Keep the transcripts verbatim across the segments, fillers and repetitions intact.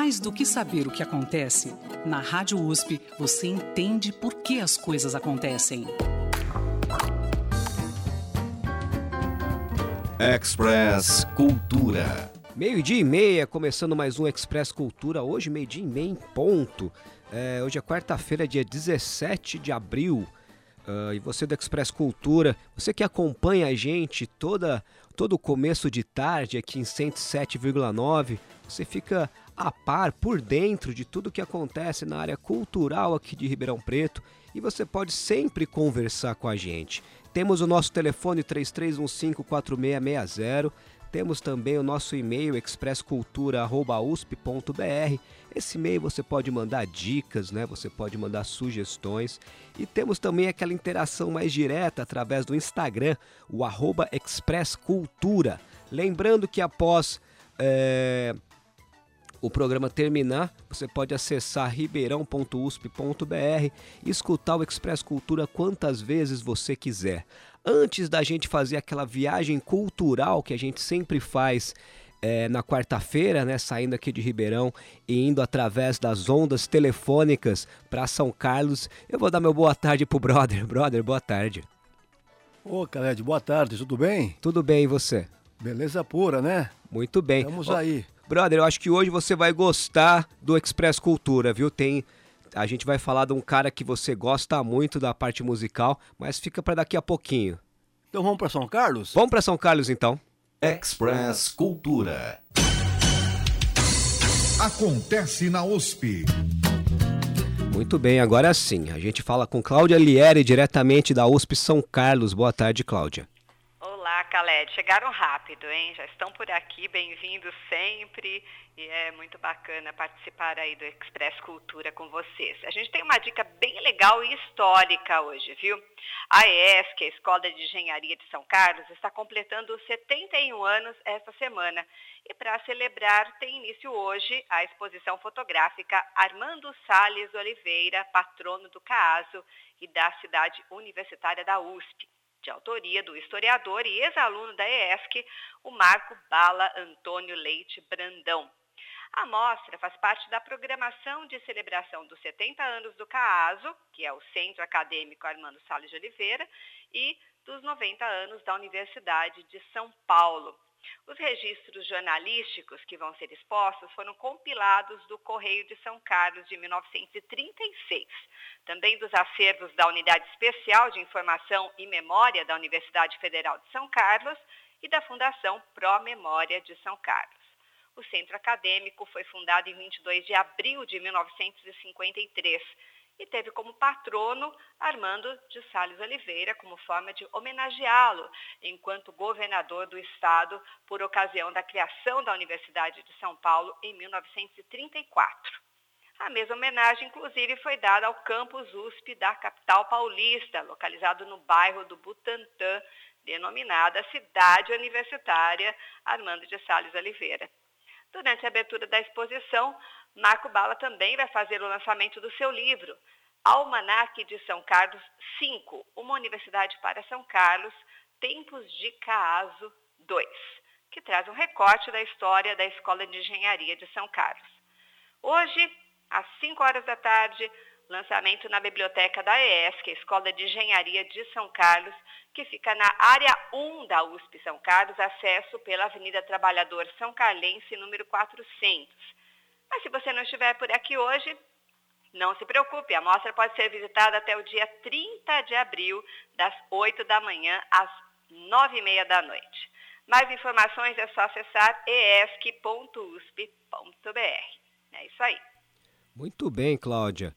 Mais do que saber o que acontece, na Rádio U S P você entende por que as coisas acontecem. Express Cultura. Meio-dia e meia, começando mais um Express Cultura. Hoje, meio-dia e meia em ponto. É, hoje é quarta-feira, dia dezessete de abril. Uh, e você do Express Cultura, você que acompanha a gente toda, todo o começo de tarde aqui em cento e sete vírgula nove, você fica a par, por dentro de tudo que acontece na área cultural aqui de Ribeirão Preto e você pode sempre conversar com a gente. Temos o nosso telefone três três um cinco quatro seis seis zero, temos também o nosso e-mail express cultura arroba u s p ponto b r. Esse e-mail você pode mandar dicas, né? Você pode mandar sugestões. E temos também aquela interação mais direta através do Instagram, o arroba Express Cultura. Lembrando que após é, o programa terminar, você pode acessar ribeirão ponto u s p ponto b r e escutar o Express Cultura quantas vezes você quiser. Antes da gente fazer aquela viagem cultural que a gente sempre faz é, na quarta-feira, né, saindo aqui de Ribeirão e indo através das ondas telefônicas para São Carlos, eu vou dar meu boa tarde pro brother. Brother, boa tarde. Ô, Caled, boa tarde, tudo bem? Tudo bem, e você? Beleza pura, né? Muito bem. Estamos Ó, aí. Brother, eu acho que hoje você vai gostar do Express Cultura, viu? Tem... A gente vai falar de um cara que você gosta muito da parte musical, mas fica para daqui a pouquinho. Então vamos para São Carlos? Vamos para São Carlos, então. Express Cultura. Acontece na U S P. Muito bem, agora sim. A gente fala com Cláudia Lieri, diretamente da U S P São Carlos. Boa tarde, Cláudia. Olá, Caled. Chegaram rápido, hein? Já estão por aqui, bem-vindos sempre. E é muito bacana participar aí do Express Cultura com vocês. A gente tem uma dica bem legal e histórica hoje, viu? A E S C, a Escola de Engenharia de São Carlos, está completando setenta e um anos esta semana. E para celebrar, tem início hoje a exposição fotográfica Armando Salles Oliveira, patrono do CAASO e da cidade universitária da U S P. De autoria do historiador e ex-aluno da E S C, o Marco Bala Antônio Leite Brandão. A mostra faz parte da programação de celebração dos setenta anos do CAASO, que é o Centro Acadêmico Armando Salles de Oliveira, e dos noventa anos da Universidade de São Paulo. Os registros jornalísticos que vão ser expostos foram compilados do Correio de São Carlos de mil novecentos e trinta e seis, também dos acervos da Unidade Especial de Informação e Memória da Universidade Federal de São Carlos e da Fundação Pró Memória de São Carlos. O centro acadêmico foi fundado em vinte e dois de abril de mil novecentos e cinquenta e três e teve como patrono Armando de Salles Oliveira, como forma de homenageá-lo enquanto governador do estado por ocasião da criação da Universidade de São Paulo em mil novecentos e trinta e quatro. A mesma homenagem, inclusive, foi dada ao campus U S P da capital paulista, localizado no bairro do Butantã, denominada Cidade Universitária Armando de Salles Oliveira. Durante a abertura da exposição, Marco Bala também vai fazer o lançamento do seu livro, Almanaque de São Carlos cinco, uma universidade para São Carlos, Tempos de CAASO dois, que traz um recorte da história da Escola de Engenharia de São Carlos. Hoje, às cinco horas da tarde, lançamento na biblioteca da E S C, a Escola de Engenharia de São Carlos, que fica na área um da U S P São Carlos, acesso pela Avenida Trabalhador São Carlense, número quatrocentos. Mas se você não estiver por aqui hoje, não se preocupe, a mostra pode ser visitada até o dia trinta de abril, das oito da manhã às nove e meia da noite. Mais informações é só acessar e s c ponto u s p ponto b r. É isso aí. Muito bem, Cláudia.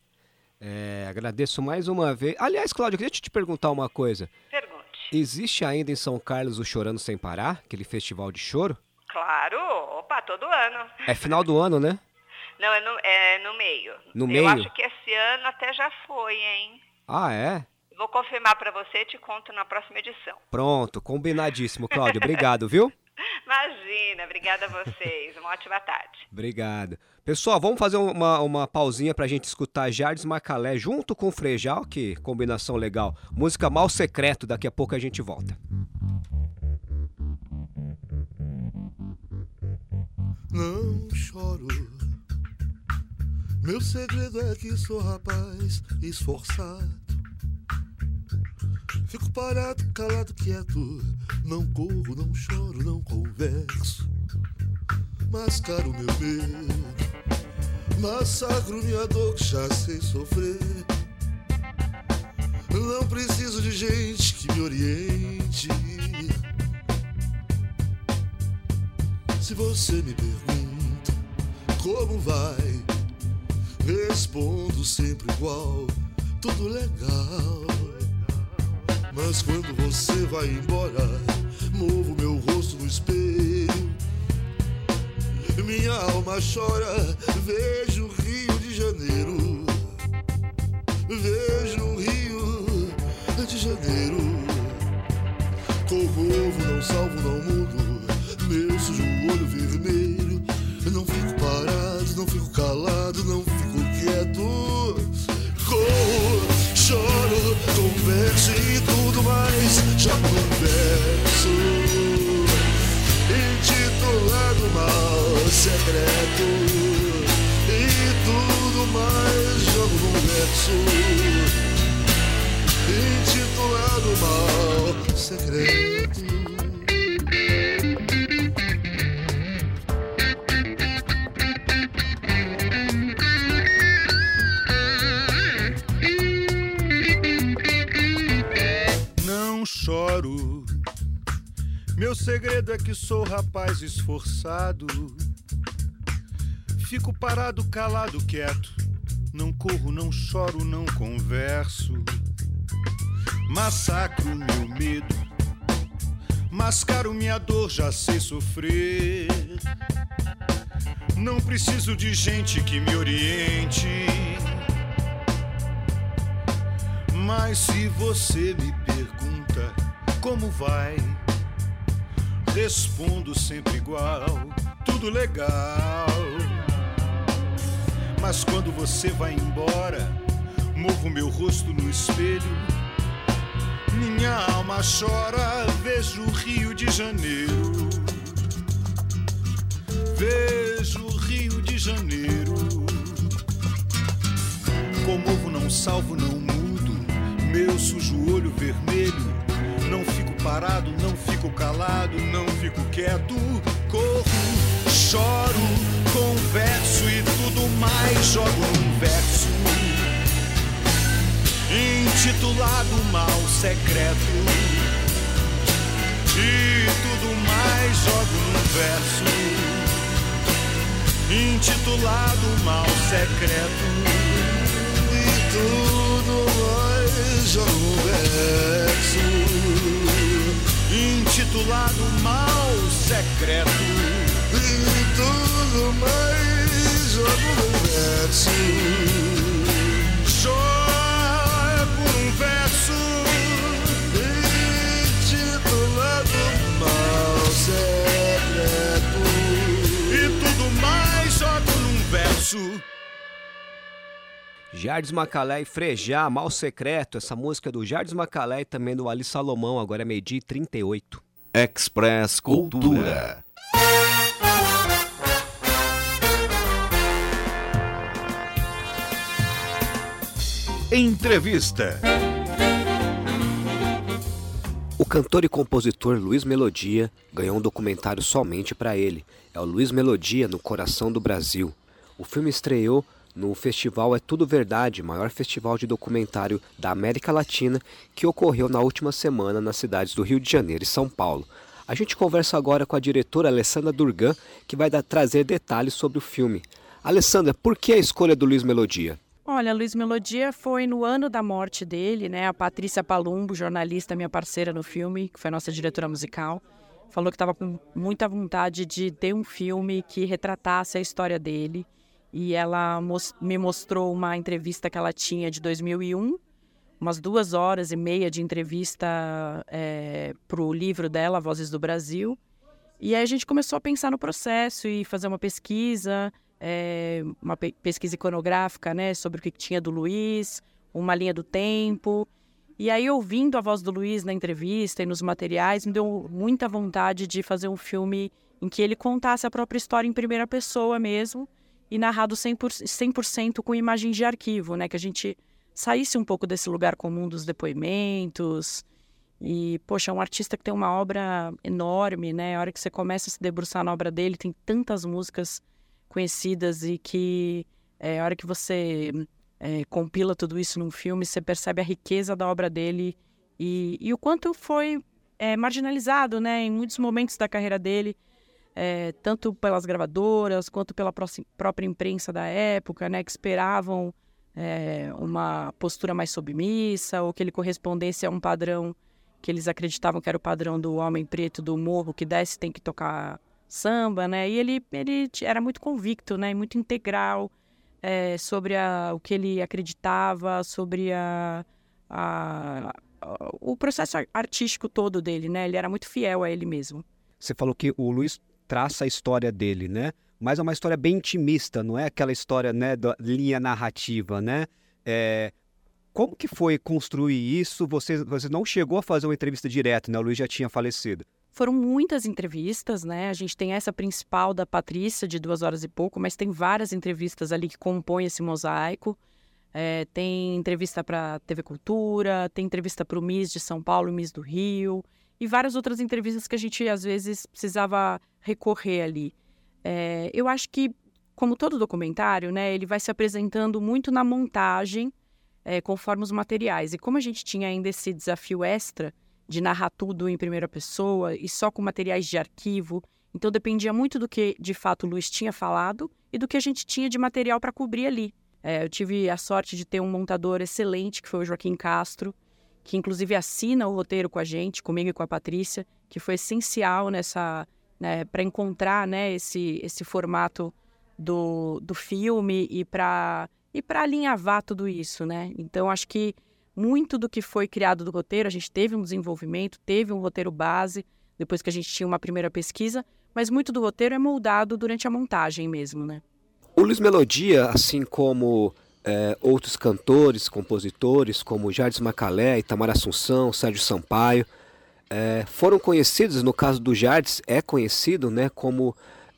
É, agradeço mais uma vez. Aliás, Cláudia, queria te perguntar uma coisa. Pergunte. Existe ainda em São Carlos o Chorando Sem Parar, aquele festival de choro? Claro, opa, todo ano. É final do ano, né? Não, é no, é no meio. No Eu meio? acho que esse ano até já foi, hein? Ah, é? Vou confirmar para você e te conto na próxima edição. Pronto, combinadíssimo, Cláudia. Obrigado, viu? Imagina, obrigada a vocês. Uma ótima tarde. Obrigado. Pessoal, vamos fazer uma, uma pausinha pra gente escutar Jardim Macalé junto com o Frejal, que combinação legal. Música Mal Secreto, daqui a pouco a gente volta. Não choro Meu segredo é que sou rapaz esforçado. Fico parado, calado, quieto. Não corro, não choro, não converso. Mascaro meu medo, massacro minha dor que já sei sofrer. Não preciso de gente que me oriente. Se você me pergunta como vai, respondo sempre igual, tudo legal. Mas quando você vai embora, movo meu rosto no espelho. Minha alma chora, vejo o Rio de Janeiro. Vejo o Rio de Janeiro. Comovo, não salvo, não mudo. Meu sujo olho vermelho. Não fico parado, não fico calado, não fico quieto. Corro, choro, converso e tudo mais. Já converso. Intitulado Mal Secreto. E tudo mais jogo num verso. Intitulado Mal Secreto. Não choro. Meu segredo é que sou rapaz esforçado. Fico parado, calado, quieto. Não corro, não choro, não converso. Massacro meu medo. Mascaro minha dor, já sei sofrer. Não preciso de gente que me oriente. Mas se você me pergunta como vai, respondo sempre igual, tudo legal. Mas quando você vai embora, movo meu rosto no espelho. Minha alma chora, vejo o Rio de Janeiro. Vejo o Rio de Janeiro. Comovo, não salvo, não mudo. Meu sujo olho vermelho. Não fico parado, não fico calado, não fico quieto. Corro, choro, converso e tudo mais jogo num verso. Intitulado Mal Secreto. E tudo mais jogo num verso. Intitulado Mal Secreto. E tudo mais jogo num verso. Intitulado Mal Secreto. E tudo mais jogo num verso. Chora por um verso. Intitulado Mal Secreto. E tudo mais jogo num verso. Jardim Macalé e Frejá, Mal Secreto, essa música do Jardim Macalé e também do Ali Salomão, agora é meio-dia e trinta e oito. Express Cultura. Entrevista. O cantor e compositor Luiz Melodia ganhou um documentário somente para ele. É o Luiz Melodia no Coração do Brasil. O filme estreou no festival É Tudo Verdade, maior festival de documentário da América Latina, que ocorreu na última semana nas cidades do Rio de Janeiro e São Paulo. A gente conversa agora com a diretora Alessandra Durgan, que vai dar, trazer detalhes sobre o filme. Alessandra, por que a escolha do Luiz Melodia? Olha, Luiz Melodia foi no ano da morte dele, né? A Patrícia Palumbo, jornalista, minha parceira no filme, que foi a nossa diretora musical, falou que estava com muita vontade de ter um filme que retratasse a história dele. E ela me mostrou uma entrevista que ela tinha de dois mil e um, umas duas horas e meia de entrevista é, para o livro dela, Vozes do Brasil. E aí a gente começou a pensar no processo e fazer uma pesquisa, é, uma pe- pesquisa iconográfica, né, sobre o que tinha do Luiz, uma linha do tempo. E aí, ouvindo a voz do Luiz na entrevista e nos materiais, me deu muita vontade de fazer um filme em que ele contasse a própria história em primeira pessoa mesmo, e narrado cem por cento com imagens de arquivo, né? Que a gente saísse um pouco desse lugar comum dos depoimentos. E, poxa, é um artista que tem uma obra enorme, né? A hora que você começa a se debruçar na obra dele, tem tantas músicas conhecidas e que é, a hora que você é, compila tudo isso num filme, você percebe a riqueza da obra dele e, e o quanto foi é, marginalizado, né? Em muitos momentos da carreira dele, é, tanto pelas gravadoras quanto pela própria imprensa da época, né? Que esperavam é, uma postura mais submissa ou que ele correspondesse a um padrão que eles acreditavam que era o padrão do homem preto do morro, que desce tem que tocar samba, né? E ele, ele era muito convicto, né? Muito integral é, sobre a, o que ele acreditava, sobre a, a, a, o processo artístico todo dele, né? Ele era muito fiel a ele mesmo. Você falou que o Luiz traça a história dele, né? Mas é uma história bem intimista, não é aquela história, né, da linha narrativa, né? É... Como que foi construir isso? Você, você não chegou a fazer uma entrevista direta, né? O Luiz já tinha falecido. Foram muitas entrevistas, né? A gente tem essa principal da Patrícia, de duas horas e pouco, mas tem várias entrevistas ali que compõem esse mosaico. É, tem entrevista para a T V Cultura, tem entrevista para o M I S de São Paulo, o M I S do Rio, e várias outras entrevistas que a gente, às vezes, precisava recorrer ali. É, eu acho que, como todo documentário, né, ele vai se apresentando muito na montagem, É, conforme os materiais. E como a gente tinha ainda esse desafio extra de narrar tudo em primeira pessoa e só com materiais de arquivo, então dependia muito do que, de fato, o Luiz tinha falado e do que a gente tinha de material para cobrir ali. É, eu tive a sorte de ter um montador excelente, que foi o Joaquim Castro, que inclusive assina o roteiro com a gente, comigo e com a Patrícia, que foi essencial nessa, né, para encontrar, né, esse, esse formato do, do filme e para... E para alinhavar tudo isso, né? Então, acho que muito do que foi criado do roteiro, a gente teve um desenvolvimento, teve um roteiro base, depois que a gente tinha uma primeira pesquisa, mas muito do roteiro é moldado durante a montagem mesmo, né? O Luiz Melodia, assim como é, outros cantores, compositores, como Jardim Macalé, Itamar Assunção, Sérgio Sampaio, é, foram conhecidos, no caso do Jardim, é conhecido, né, como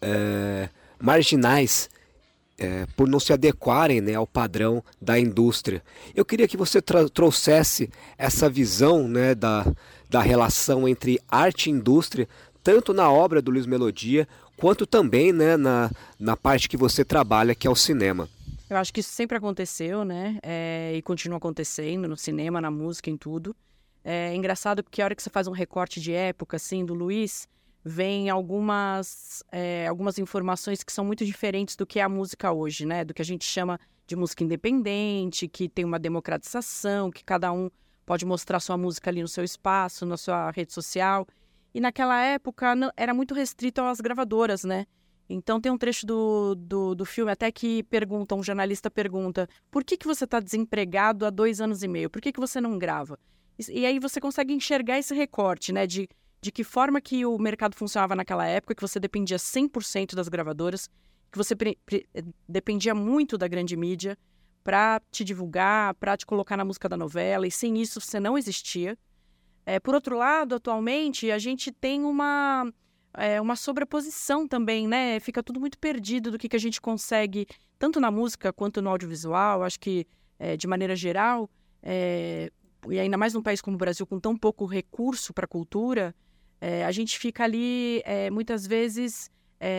é, marginais, É, por não se adequarem, né, ao padrão da indústria. Eu queria que você trouxesse essa visão, né, da, da relação entre arte e indústria, tanto na obra do Luiz Melodia, quanto também, né, na, na parte que você trabalha, que é o cinema. Eu acho que isso sempre aconteceu, né, é, e continua acontecendo no cinema, na música, em tudo. É engraçado porque a hora que você faz um recorte de época, assim, do Luiz, vem algumas, é, algumas informações que são muito diferentes do que é a música hoje, né? Do que a gente chama de música independente, que tem uma democratização, que cada um pode mostrar sua música ali no seu espaço, na sua rede social. E naquela época não, era muito restrito às gravadoras, né? Então tem um trecho do, do, do filme até que pergunta, um jornalista pergunta, por que, que você está desempregado há dois anos e meio? Por que, que você não grava? E, e aí você consegue enxergar esse recorte, né? De de que forma que o mercado funcionava naquela época, que você dependia cem por cento das gravadoras, que você pre- pre- dependia muito da grande mídia para te divulgar, para te colocar na música da novela, e sem isso você não existia. É, por outro lado, atualmente, a gente tem uma, é, uma sobreposição também, né? Fica tudo muito perdido do que, que a gente consegue, tanto na música quanto no audiovisual. Acho que, é, de maneira geral, é, e ainda mais num país como o Brasil, com tão pouco recurso para a cultura, É, a gente fica ali, é, muitas vezes,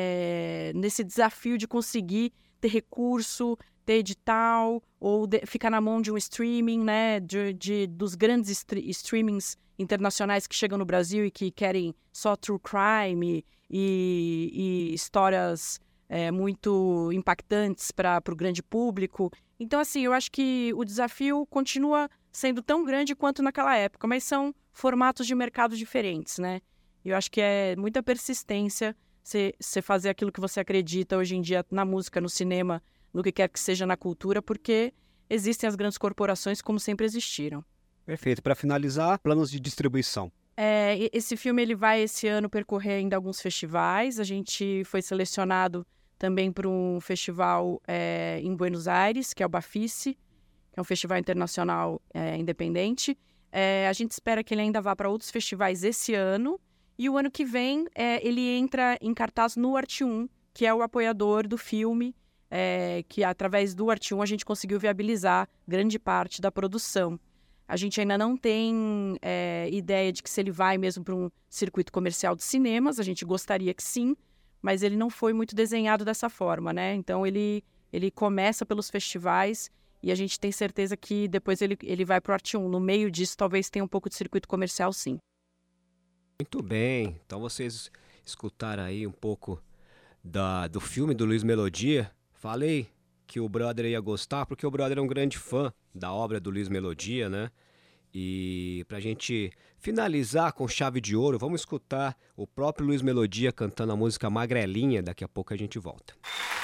é, nesse desafio de conseguir ter recurso, ter edital, ou de, ficar na mão de um streaming, né, de, de, dos grandes stre- streamings internacionais que chegam no Brasil e que querem só true crime e, e histórias é, muito impactantes para o grande público. Então, assim, eu acho que o desafio continua sendo tão grande quanto naquela época, mas são formatos de mercado diferentes, né? Eu acho que é muita persistência você fazer aquilo que você acredita hoje em dia na música, no cinema, no que quer que seja na cultura, porque existem as grandes corporações como sempre existiram. Perfeito. Para finalizar, planos de distribuição. É, esse filme ele vai esse ano percorrer ainda alguns festivais. A gente foi selecionado também para um festival é, em Buenos Aires, que é o Bafice, que é um festival internacional é, independente. É, a gente espera que ele ainda vá para outros festivais esse ano. E o ano que vem, é, ele entra em cartaz no Arte um, que é o apoiador do filme, é, que através do Arte um a gente conseguiu viabilizar grande parte da produção. A gente ainda não tem é, ideia de que se ele vai mesmo para um circuito comercial de cinemas, a gente gostaria que sim, mas ele não foi muito desenhado dessa forma, né? Então ele, ele começa pelos festivais e a gente tem certeza que depois ele, ele vai para o Arte um. No meio disso, talvez tenha um pouco de circuito comercial, sim. Muito bem, então vocês escutaram aí um pouco da, do filme do Luiz Melodia. Falei que o brother ia gostar, porque o brother é um grande fã da obra do Luiz Melodia, né? E pra gente finalizar com chave de ouro, vamos escutar o próprio Luiz Melodia cantando a música Magrelinha. Daqui a pouco a gente volta.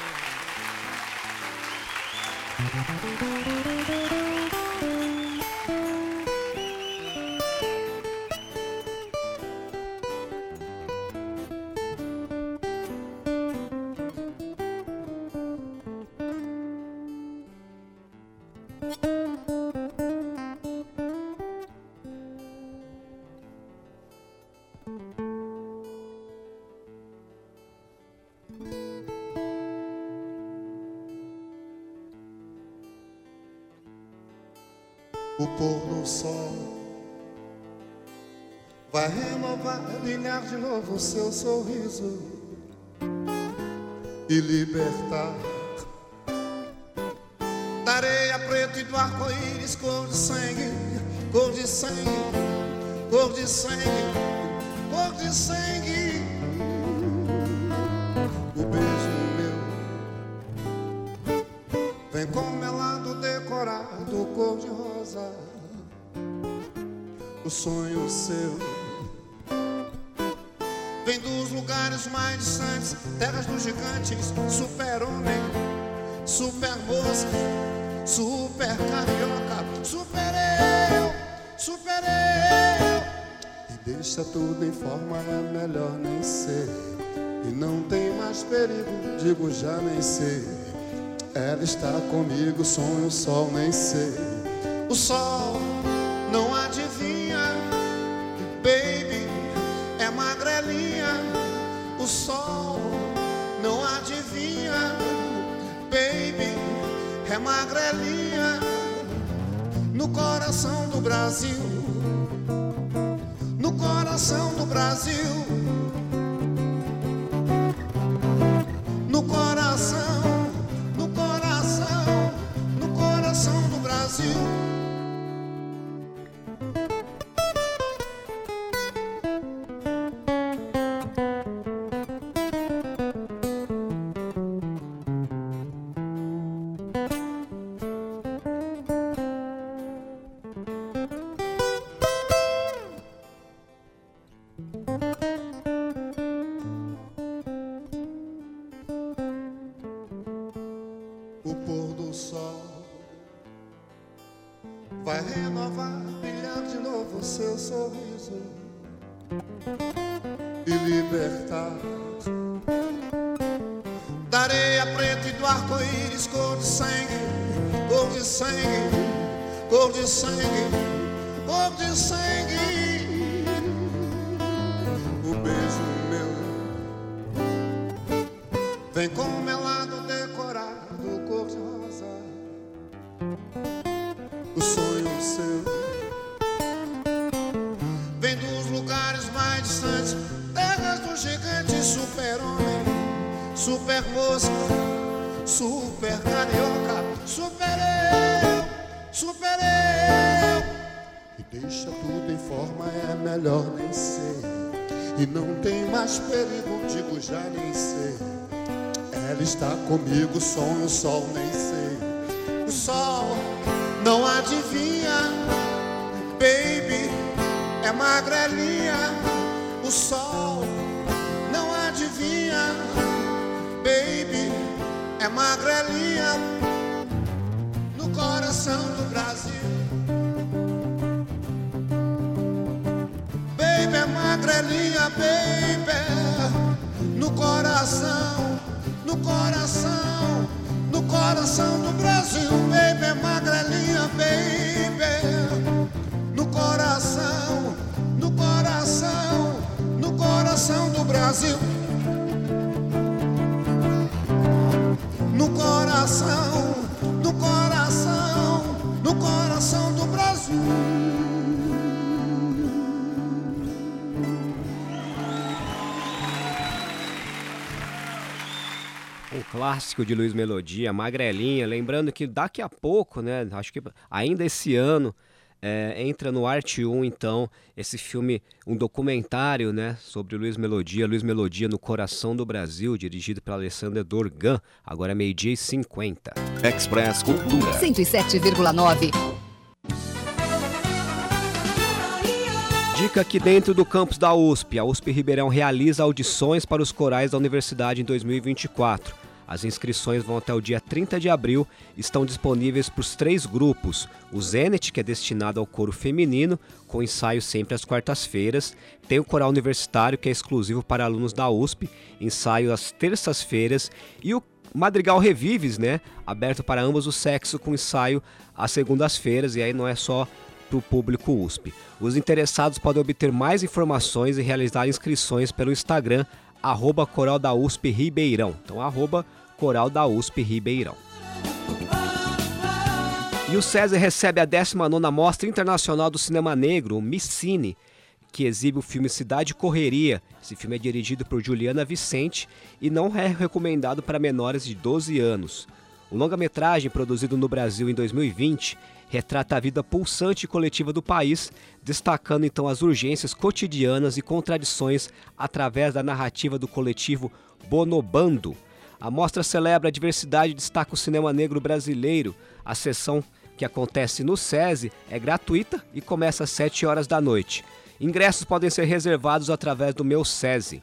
O pôr do sol vai renovar, brilhar de novo o seu sorriso e libertar da areia preta e do arco-íris, cor de sangue, cor de sangue, cor de sangue, cor de sangue. O beijo meu vem com melado decorado, cor de rosa. O sonho seu vem dos lugares mais distantes, terras dos gigantes, super-homem, super-moça, super-carioca, super-eu, super-eu. E deixa tudo em forma, é melhor nem ser. E não tem mais perigo, digo já nem sei. Ela está comigo, sonho o sol nem sei. O sol não adivinha, baby, é magrelinha. O sol não adivinha, baby, é magrelinha. No coração do Brasil, no coração do Brasil, no coração, no coração, no coração do Brasil. O pôr do sol vai renovar, brilhar de novo o seu sorriso e libertar da areia preta e do arco-íris, cor de sangue, cor de sangue, cor de sangue, cor de sangue. O beijo meu vem com melado decorado, cor de rosa. O sonho seu vem dos lugares mais distantes, terras do gigante, super-homem, super-moça, super-carioca, super-eu, super-eu. E deixa tudo em forma, é melhor nem ser. E não tem mais perigo, digo já nem sei. Ela está comigo, sonho o sol nem sei. O sol não adivinha, baby, é magrelinha. O sol não adivinha, baby, é magrelinha. No coração do Brasil, baby, é magrelinha, baby. No coração, no coração, no coração do Brasil, baby, é magrelinha, baby. No coração, no coração, no coração do Brasil. No coração. Um clássico de Luiz Melodia, Magrelinha. Lembrando que daqui a pouco, né, acho que ainda esse ano, é, entra no Arte um, então, esse filme, um documentário, né, sobre Luiz Melodia, Luiz Melodia no Coração do Brasil, dirigido pela Alessandra Dorgan, agora é meio-dia e cinquenta. Express Cultura. cento e sete vírgula nove. Dica aqui dentro do campus da U S P. A U S P Ribeirão realiza audições para os corais da universidade em dois mil e vinte e quatro. As inscrições vão até o dia trinta de abril, estão disponíveis para os três grupos. O Zenit, que é destinado ao coro feminino, com ensaio sempre às quartas-feiras. Tem o coral universitário, que é exclusivo para alunos da U S P, ensaio às terças-feiras. E o Madrigal Revives, né, aberto para ambos os sexos, com ensaio às segundas-feiras, e aí não é só para o público U S P. Os interessados podem obter mais informações e realizar inscrições pelo Instagram, arroba Coral da U S P Ribeirão. Então, arroba Coral da U S P Ribeirão. E o SESI recebe a décima nona Mostra Internacional do Cinema Negro, o Micine, que exibe o filme Cidade Correria. Esse filme é dirigido por Juliana Vicente e não é recomendado para menores de doze anos. O longa-metragem, produzido no Brasil em dois mil e vinte, retrata a vida pulsante e coletiva do país, destacando então as urgências cotidianas e contradições através da narrativa do coletivo Bonobando. A mostra celebra a diversidade e destaca o cinema negro brasileiro. A sessão, que acontece no SESI, é gratuita e começa às sete horas da noite. Ingressos podem ser reservados através do Meu SESI.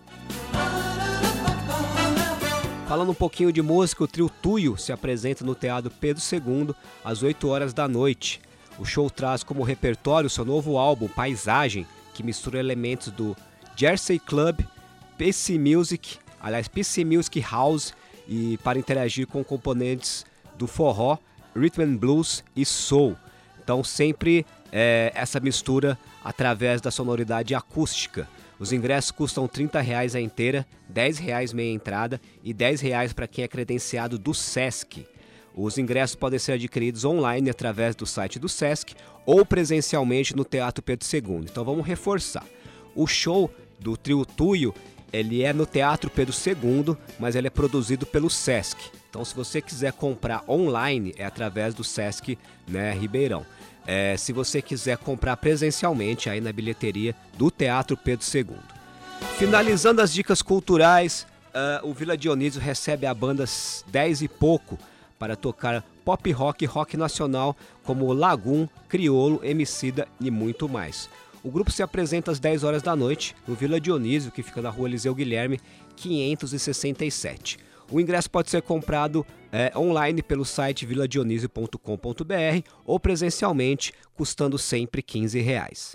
Falando um pouquinho de música, o trio Tuyo se apresenta no Teatro Pedro segundo às oito horas da noite. O show traz como repertório seu novo álbum, Paisagem, que mistura elementos do Jersey Club, P C Music, aliás, P C Music House, e para interagir com componentes do forró, rhythm and blues e soul. Então sempre é, essa mistura através da sonoridade acústica. Os ingressos custam trinta reais a inteira, dez reais meia entrada e dez reais para quem é credenciado do SESC. Os ingressos podem ser adquiridos online através do site do SESC ou presencialmente no Teatro Pedro segundo. Então vamos reforçar. O show do trio Tuyo, ele é no Teatro Pedro segundo, mas ele é produzido pelo SESC. Então se você quiser comprar online, é através do SESC, né, Ribeirão. É, se você quiser comprar presencialmente, aí na bilheteria do Teatro Pedro segundo. Finalizando as dicas culturais, uh, o Vila Dionísio recebe a banda dez e pouco para tocar pop rock e rock nacional como Lagoon, Criolo, Emicida e muito mais. O grupo se apresenta às dez horas da noite no Vila Dionísio, que fica na rua Eliseu Guilherme, quinhentos e sessenta e sete. O ingresso pode ser comprado é, online pelo site vila dionísio ponto com ponto b r ou presencialmente, custando sempre quinze reais.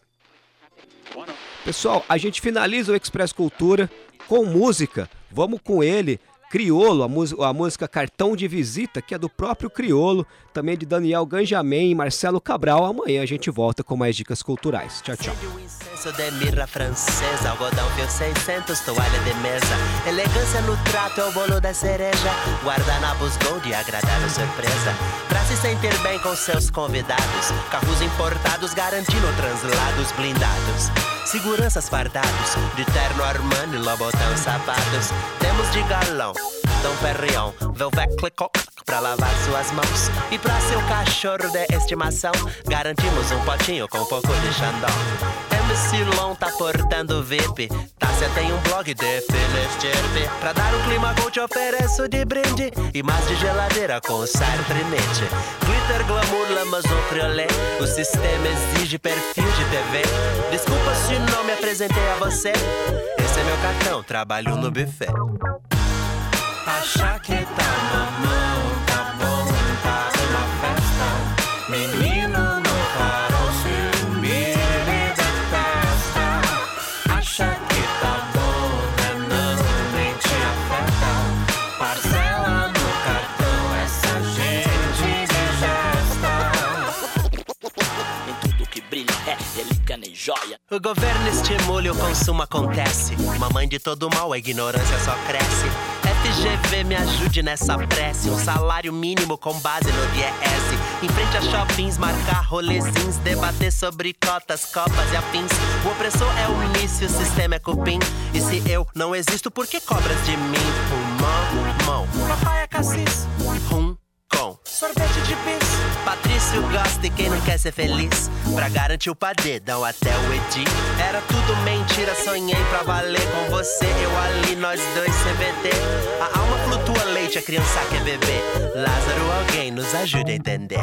Pessoal, a gente finaliza o Express Cultura com música. Vamos com ele, Criolo, a, a música Cartão de Visita, que é do próprio Criolo, também de Daniel Ganjamin e Marcelo Cabral. Amanhã a gente volta com mais dicas culturais. Tchau, tchau. De mirra francesa, algodão fio seiscentos, toalha de mesa. Elegância no trato é o bolo da cereja. Guardanapos gold e agradável surpresa. Pra se sentir bem com seus convidados. Carros importados garantindo translados blindados. Seguranças fardados, de terno Armani, Louboutin sapatos. Temos de galão, Dom Perignon, Velvet Clicquot pra lavar suas mãos. E pra seu cachorro de estimação, garantimos um potinho com um pouco de Chandon. M C Lon tá portando V I P, Tássia tem um blog de Filestirpe. Pra dar um clima bom te ofereço de brinde e mais de geladeira com o Sartrinete. Glitter, glamour, lamazon, criolé, o sistema exige perfil de T V. Desculpa se não me apresentei a você, esse é meu cartão, trabalho no buffet. Acha que tá na mão, tá bom, tá uma festa. Menino não farol se me detesta. Acha que tá bom, é não, nem te afeta. Parcela no cartão, essa gente digesta. Em tudo que brilha é relíquia nem joia. O governo estimula e o consumo acontece. Mamãe de todo mal, a ignorância só cresce. F G V me ajude nessa prece. Um salário mínimo com base no D I E S. Em frente a shoppings, marcar rolezinhos, debater sobre cotas, copas e afins. O opressor é o início, o sistema é cupim. E se eu não existo, por que cobras de mim? Pulmão, mão, papai é cassis. Rum, com sorvete de bis. Patrício gosta e quem não quer ser feliz. Pra garantir o padedão até o Edi. Era tudo mentira, sonhei pra valer com você. Eu ali, nós dois C B D. A alma flutua leite, a criança quer beber. Lázaro, alguém nos ajude a entender.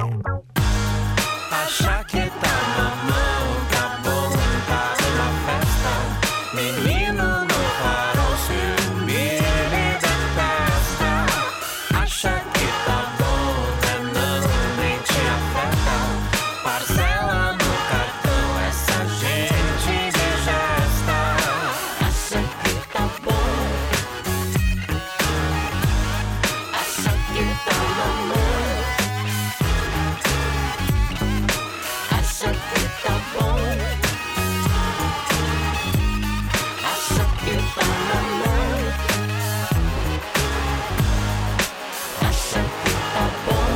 Achar que tá na mão, tá bom, tá uma festa. Menino não farol, ciúme da festa. Achar que tá bom, né, não, nem te afeta. Parcela no cartão, essa gente digesta. Acha que tá bom. Acha que tá na mão. Acha que tá bom. Acha que tá na mão. Acha que tá bom.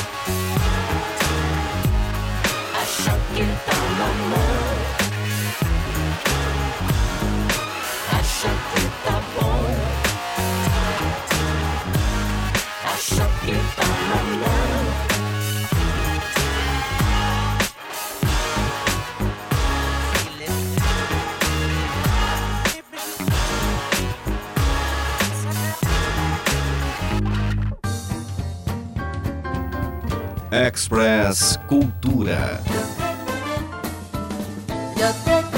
Acha que tá na mão. Acha que tá bom. Acha que tá na mão. Express Cultura. Yo te